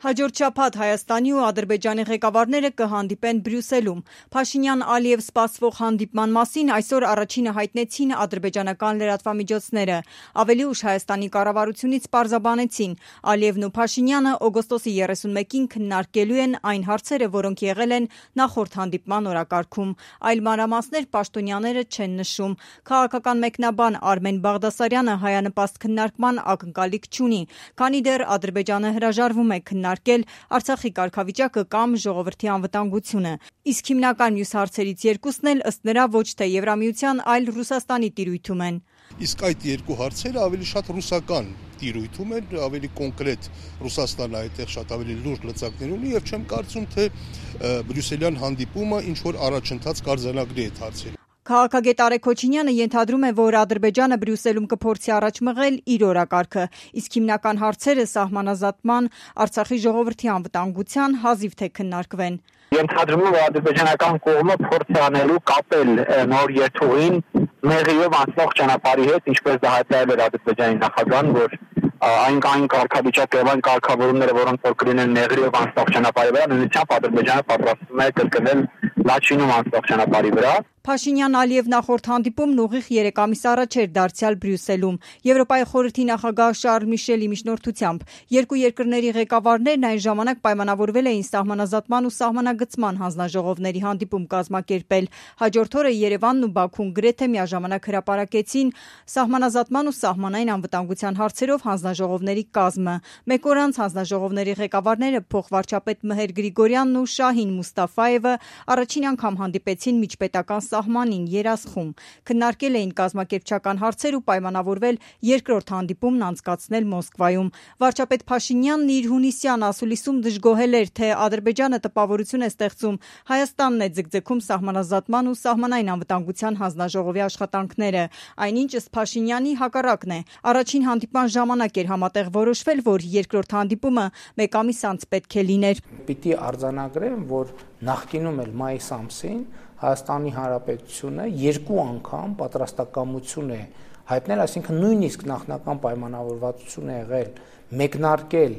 Հաջորդ շաբաթ Հայաստանի ու Ադրբեջանի ղեկավարները կհանդիպեն Բրյուսելում։ Փաշինյան-Ալիև սպասվող հանդիպման մասին այսօր առաջինը հայտնեցին ադրբեջանական լրատվամիջոցները։ Ավելի ուշ Հայաստանի կառավարությունից պարզաբանեցին՝ Ալիևն ու Փաշինյանը օգոստոսի 31-ին քննարկելու են այն հարցերը, որոնք եղել են նախորդ հանդիպման օրակարգում։ Այլ մանրամասներ պաշտոնյաները չեն նշում։ Քաղաքական մեկնաբան Արմեն Բաղդասարյանը հայանպաստ քննարկման ակնկալիք չունի, քանի դեռ Ադրբեջանը հրաժարվում է քննարկել Արցախի կարգավիճակը կամ ժողովրդի անվտանգությունը։ Իսկ հիմնական մյուս հարցերից երկուսն էլ ըստ նրա ոչ թե Եվրամիության, այլ Ռուսաստանի տիրույթում են։ Իսկ այդ երկու հարցերը ավելի շատ ռուսական տիրույթում են, ավելի կոնկրետ Ռուսաստանը այդտեղ շատ ավելի լուրջ լծակներ ունի եւ չեմ կարծում, թե բրյուսելյան հանդիպումը ինչ որ առաջընթաց կարձանագրի այդ հարցերը։ Քաղաքագետ Արեգ Քոչինյանը ենթադրում է, որ Ադրբեջանը Բրյուսելում կփորձի առաջ մղել իր օրակարգը, իսկ հիմնական հարցերը սահմանազատման, Արցախի ժողովրդի անվտանգության հազիվ թե քննարկվեն։ Ենթադրում է, որ ադրբեջանական կողմը փորձ է անելու կապել նոր երթուղին Մեղրիով անցնող ճանապարհի հետ, ինչպես դա հայտարարել էր Ադրբեջանի նախագահան, որ այն կարգավիճակը եւ այն կարգավորումները, որոնք որ կլինեն Մեղրիով անցնող ճանապարհի վրա, նույնիսկ Ադրբեջանը պատրաստվում է կրկնել Լաչինում անցնող ճանապարհի վրա։ Փաշինյան-Ալիև նախորդ հանդիպումն ուղիղ 3 ամիս առաջ էր դարձյալ Բրյուսելում, Եվրոպայի խորհրդի նախագահ Շարլ Միշելի միջնորդությամբ։ Երկու երկրների ղեկավարներն այն ժամանակ պայմանավորվել էին սահմանազատման ու սահմանագծման հանձնաժողովների հանդիպում կազմակերպել։ Հաջորդ օրը Երևանն ու Բաքուն գրեթե միաժամանակ հրապարակեցին սահմանազատման ու սահմանային անվտանգության հարցերով հանձնաժողովների կազմը։ Մեկ օր անց հանձնաժողովների ղեկավարները փոխվարչապետ Մհեր Գրիգորյանն ու Շահին Մուստաֆաևը առաջին անգամ հանդիպեցին միջպետական սահմանին Երասխում, քննարկել էին կազմակերպչական հարցեր ու պայմանավորվել երկրորդ հանդիպումն անցկացնել Մոսկվայում։ Վարչապետ Փաշինյանն իր հունիսյան ասուլիսում դժգոհել էր, թե Ադրբեջանը տպավորություն է ստեղծում Հայաստանն է ձգձգում սահմանազատման ու սահմանային անվտանգության հանձնաժողովի աշխատանքները։ Այնինչ ըստ Փաշինյանի հակառակն է։ Առաջին հանդիպման ժամանակ էր համատեղ որոշվել, որ երկրորդ հանդիպումը մեկ ամիս անց պետք է լիներ։ Պիտի արձանագրեմ, որ նախկինում էլ մայիս ամսին Հայաստանի Հանրապետությունը երկու անգամ պատրաստակամություն է հայտնել, այսինքն նույնիսկ նախնական պայմանավորվածություն է եղել մեկնարկել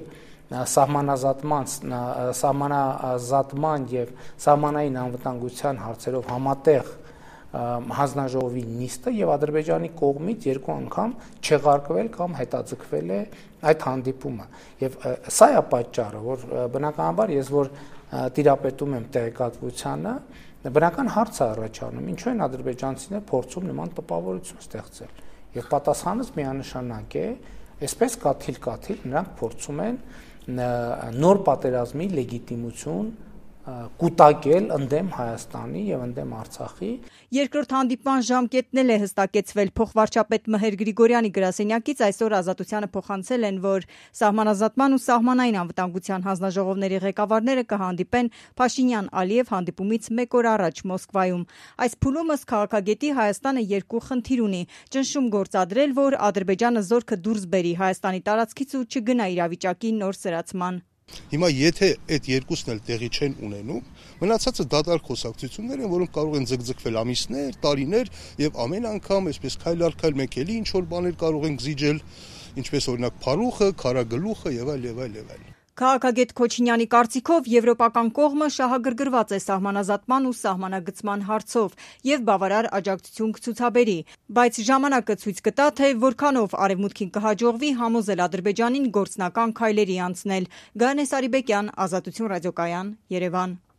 սահմանազատման եւ սահմանային անվտանգության հարցերով համատեղ հանձնաժողովի նիստը եւ Ադրբեջանի կողմից երկու անգամ չեղարկվել կամ հետաձգվել է այդ հանդիպումը։ Եվ սա է պատճառը, որ բնականաբար ես որ տիրապետում եմ տեղեկատվությանը, բնական հարց է առաջանում, ինչու են ադրբեջանցիները փորձում նման տպավորություն ստեղծել։ Եվ պատասխանս միանշանակ է, այսպես կաթիլ նրանք փորձում են նոր պատերազմի լեգիտիմություն կուտակել ընդդեմ Հայաստանի եւ ընդդեմ Արցախի։ Երկրորդ հանդիպման ժամկետն էլ է հստակեցվել։ Փոխվարչապետ Մհեր Գրիգորյանի գրասենյակից այսօր Ազատությանը փոխանցել են, որ սահմանազատման ու սահմանային անվտանգության հանձնաժողովների ղեկավարները կհանդիպեն Փաշինյան-Ալիև հանդիպումից մեկ օր առաջ Մոսկվայում։ Այս փուլում ըստ քաղաքագետի Հայաստանը երկու խնդիր ունի՝ ճնշում գործադրել, որ Ադրբեջանը զորքը դուրս բերի Հայաստանի տարածքից ու չգնա իրավիճակի նոր սրացման։ Հիմա եթե այդ երկուսն էլ տեղի չեն ունենում, մնացածը դատարկ խոսակցություններ են, որոնք կարող են ձգձգվել ամիսներ, տարիներ եւ ամեն անգամ այսպես քայլ առ քայլ մենք էլի ինչ որ բաներ կարող ենք զիջել, ինչպես օրինակ Փարուխը, Քարագլուխը եւ այլ եւ այլ եւ այլ։ Քաղաքագետ Քոչինյանի կարծիքով եվրոպական կողմը շահագրգռված է սահմանազատման ու սահմանագծման հարցով եւ բավարար աջակցություն կցուցաբերի, բայց ժամանակը ցույց կտա, թե որքանով արևմուտքին կհաջողվի համոզել Ադրբեջանին գործնական քայլերի անցնել։ Գայանե Սարիբեկյան, Ազատություն ռադիոկայան, Երևան։